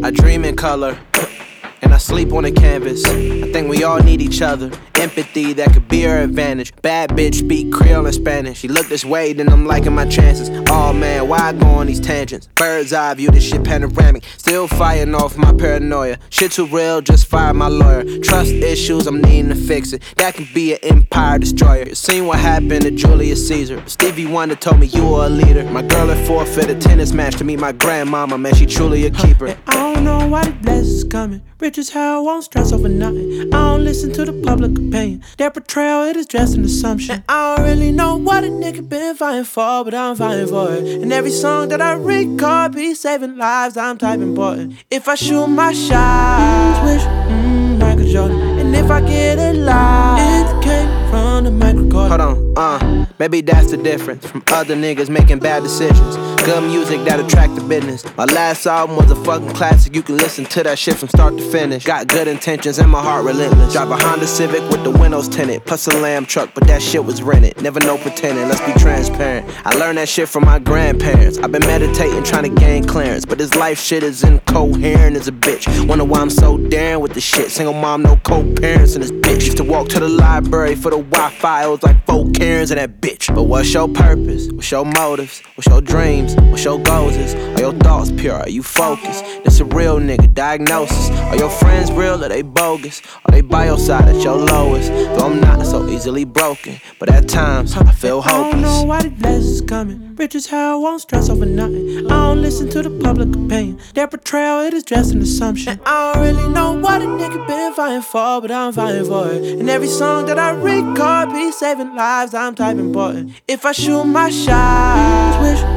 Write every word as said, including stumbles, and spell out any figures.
I dream in color, and I sleep on a canvas. I think we all need each other. Empathy, that could be her advantage. Bad bitch speak Creole and Spanish. She look this way, then I'm liking my chances. Oh man, why I go on these tangents? Bird's eye view, this shit panoramic. Still fighting off my paranoia. Shit too real, just fire my lawyer. Trust issues, I'm needing to fix it. That could be an empire destroyer. You seen what happened to Julius Caesar. Stevie Wonder told me you were a leader. My girl at forfeit a tennis match to meet my grandmama. Man, she truly a keeper. And I don't know why the blessings coming. Rich as hell, won't stress over nothing. I don't listen to the public opinion. Their portrayal, it is just an assumption. And I don't really know what a nigga been fighting for, but I'm fighting for it. And every song that I record be saving lives, I'm type important. If I shoot my shot, wish, mm, Michael Jordan. And if I get it live, it came from the microcord. Hold on, uh, maybe that's the difference from other niggas making bad decisions. Good music that attract the business. My last album was a fucking classic. You can listen to that shit from start to finish. Got good intentions and my heart relentless. Drive a Honda Civic with the windows tinted, plus a lamb truck, but that shit was rented. Never no pretending, let's be transparent. I learned that shit from my grandparents. I've been meditating, trying to gain clearance, but this life shit is incoherent as a bitch. Wonder why I'm so daring with the shit. Single mom, no co-parents in this bitch. Used to walk to the library for the Wi-Fi. It was like four Karens and that bitch. But what's your purpose? What's your motives? What's your dreams? What's your goals is? Are your thoughts pure? Are you focused? This a real nigga diagnosis. Are your friends real or they bogus? Are they by your side at your lowest? Though I'm not so easily broken, but at times I feel hopeless. I don't know why the blessings coming. Rich as hell, won't stress over nothing. I don't listen to the public opinion. Their portrayal, it is just an assumption. And I don't really know what a nigga been fighting for, but I'm fighting for it. And every song that I record be saving lives, I'm type important. If I shoot my shot, wish